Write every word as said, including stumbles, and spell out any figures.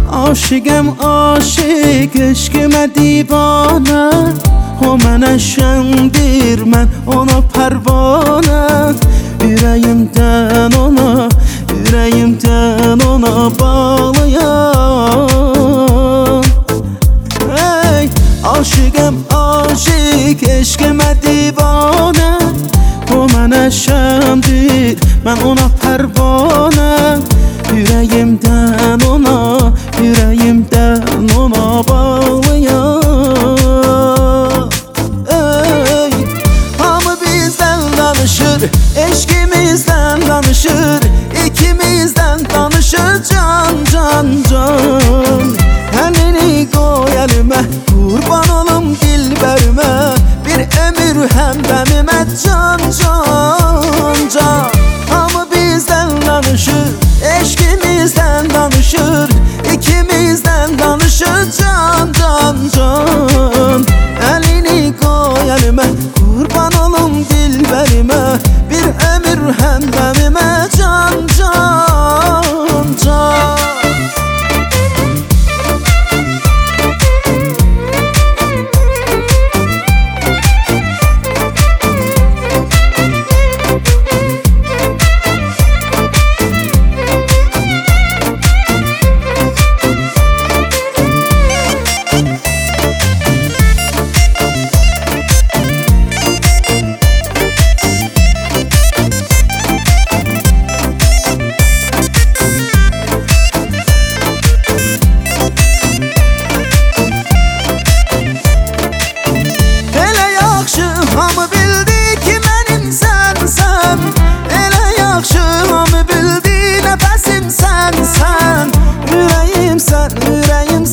Aşıqəm aşıq, eşqimə divanə. O mənə şəndir, mən ona pərvanə. Ürəyimdən ona, ürəyimdən ona bağlıyam. Hey, aşıqəm aşıq, eşqimə divanə. O mənə şəndir, mən ona pərvanə. Ürəyimdən ona, ürəyimdən ona bağlıyam. Ey, hamı bizdən danışır, eşqimizdən danışır. İkimizdən danışır can, can, can. Əlini qoy əlimə, qurban olum dilbərimə. Bir ömür həmdəmimə can, can, can. Hamı bizdən danışır, eşqimizdən danışır.